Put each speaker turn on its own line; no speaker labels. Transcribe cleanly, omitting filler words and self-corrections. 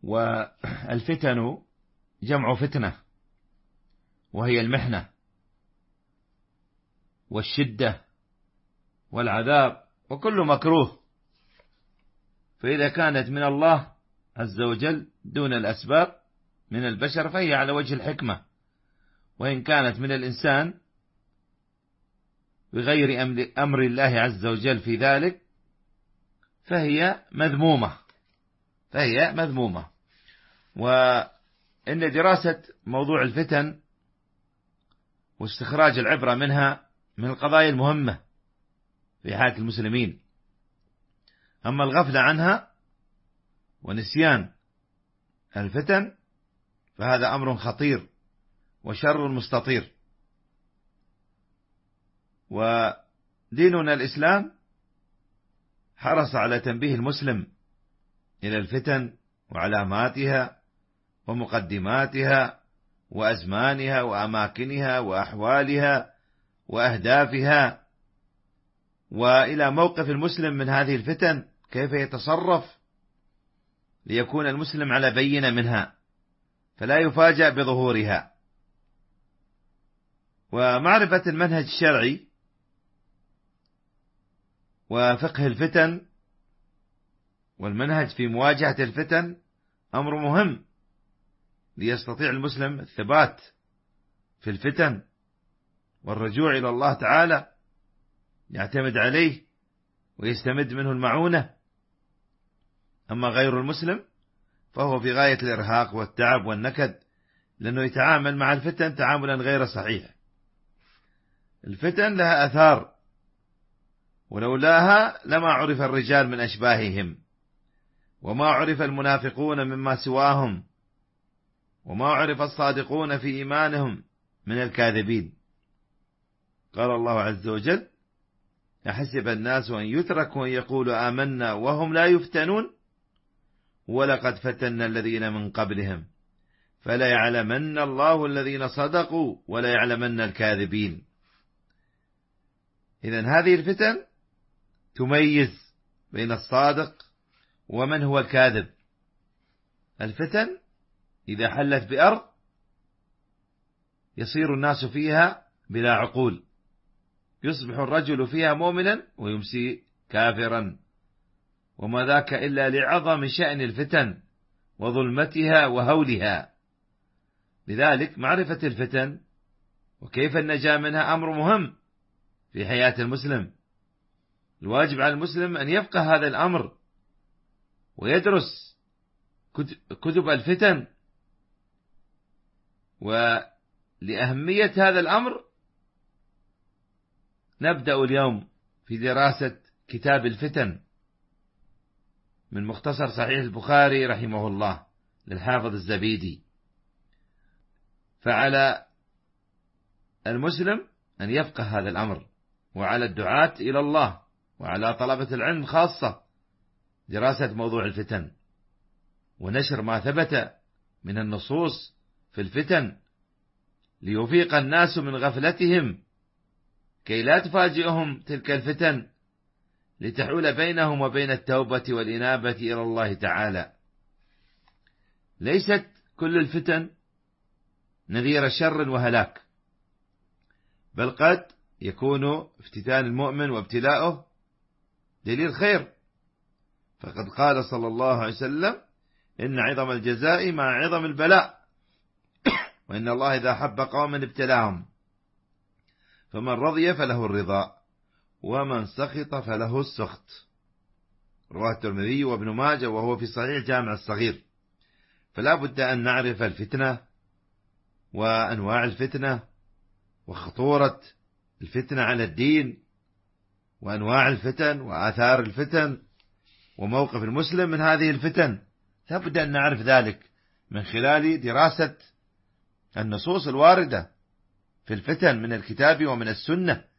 والفتن جمع فتنة، وهي المحنة والشدة والعذاب وكل مكروه. فإذا كانت من الله عز وجل دون الأسباب من البشر فهي على وجه الحكمة، وإن كانت من الإنسان بغير أمر الله عز وجل في ذلك فهي مذمومة. وإن دراسة موضوع الفتن واستخراج العبرة منها من القضايا المهمة في حياة المسلمين. أما الغفلة عنها ونسيان الفتن فهذا أمر خطير وشر مستطير. وديننا الإسلام حرص على تنبيه المسلم إلى الفتن وعلاماتها ومقدماتها وأزمانها وأماكنها وأحوالها وأهدافها، وإلى موقف المسلم من هذه الفتن كيف يتصرف ليكون المسلم على بينة منها فلا يفاجأ بظهورها. ومعرفة المنهج الشرعي وفقه الفتن والمنهج في مواجهة الفتن أمر مهم ليستطيع المسلم الثبات في الفتن والرجوع إلى الله تعالى يعتمد عليه ويستمد منه المعونة. أما غير المسلم فهو في غاية الإرهاق والتعب والنكد، لأنه يتعامل مع الفتن تعاملا غير صحيح. الفتن لها أثار، ولولاها لما عرف الرجال من أشباههم، وما عرف المنافقون مما سواهم، وما عرف الصادقون في إيمانهم من الكاذبين. قال الله عز وجل: أحسب الناس أن يتركوا أن يقولوا آمنا وهم لا يفتنون ولقد فتنا الذين من قبلهم فلا يعلمن الله الذين صدقوا ولا يعلمن الكاذبين. إذن هذه الفتن تميز بين الصادق ومن هو الكاذب. الفتن إذا حلت بأرض يصير الناس فيها بلا عقول، يصبح الرجل فيها مؤمنا ويمسي كافرا، وما ذاك إلا لعظم شأن الفتن وظلمتها وهولها. لذلك معرفة الفتن وكيف النجاة منها أمر مهم في حياة المسلم. الواجب على المسلم أن يفقه هذا الأمر ويدرس كتب الفتن. ولأهمية هذا الأمر نبدأ اليوم في دراسة كتاب الفتن من مختصر صحيح البخاري رحمه الله للحافظ الزبيدي. فعلى المسلم أن يفقه هذا الأمر، وعلى الدعاة إلى الله وعلى طلبة العلم خاصة دراسة موضوع الفتن ونشر ما ثبت من النصوص في الفتن ليفيق الناس من غفلتهم كي لا تفاجئهم تلك الفتن لتحول بينهم وبين التوبة والإنابة إلى الله تعالى. ليست كل الفتن نذير شر وهلاك، بل قد يكون افتتان المؤمن وابتلاؤه دليل خير. فقد قال صلى الله عليه وسلم: إن عظم الجزاء مع عظم البلاء، وإن الله إذا حب قوما ابتلاهم، فمن رضي فله الرضا ومن سخط فله السخط. رواه الترمذي وابن ماجه وهو في صحيح جامع الصغير. فلا بد أن نعرف الفتنة وأنواع الفتنة وخطورة الفتنة على الدين وأنواع الفتن وآثار الفتن وموقف المسلم من هذه الفتن. لا بد أن نعرف ذلك من خلال دراسة النصوص الواردة في الفتن من الكتاب ومن السنة